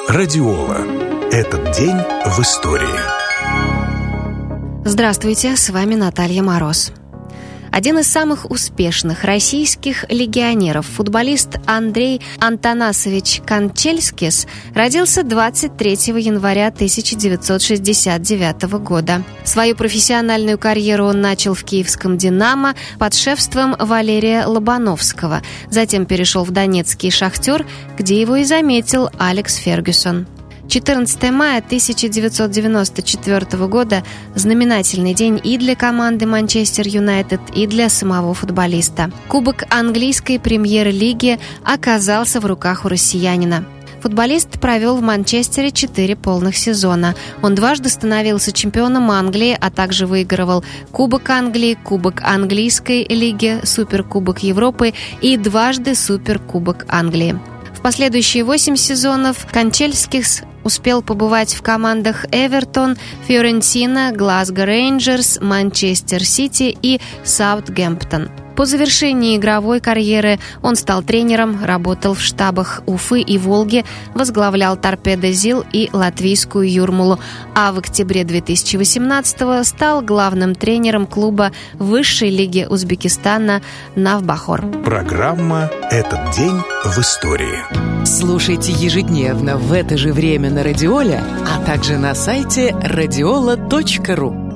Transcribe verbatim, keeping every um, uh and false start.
Радиола. Этот день в истории. Здравствуйте, с вами Наталья Мороз. Один из самых успешных российских легионеров, футболист Андрей Антонасович Кончельскис, родился двадцать третьего января тысяча девятьсот шестьдесят девятого года. Свою профессиональную карьеру он начал в киевском «Динамо» под шефством Валерия Лобановского. Затем перешел в донецкий «Шахтер», где его и заметил Алекс Фергюсон. четырнадцатого мая тысяча девятьсот девяносто четвёртого года – знаменательный день и для команды «Манчестер Юнайтед», и для самого футболиста. Кубок английской премьер-лиги оказался в руках у россиянина. Футболист провел в Манчестере четыре полных сезона. Он дважды становился чемпионом Англии, а также выигрывал Кубок Англии, Кубок английской лиги, Суперкубок Европы и дважды Суперкубок Англии. В последующие восемь сезонов Кончельскис успел побывать в командах Эвертон, Фиорентина, Глазго Рейнджерс, Манчестер Сити и Саутгемптон. По завершении игровой карьеры он стал тренером, работал в штабах Уфы и Волги, возглавлял Торпедо ЗИЛ и латвийскую Юрмалу, а в октябре две тысячи восемнадцатого стал главным тренером клуба высшей лиги Узбекистана «Навбахор». Программа «Этот день в истории». Слушайте ежедневно в это же время на Радиоле, а также на сайте радиола точка ру.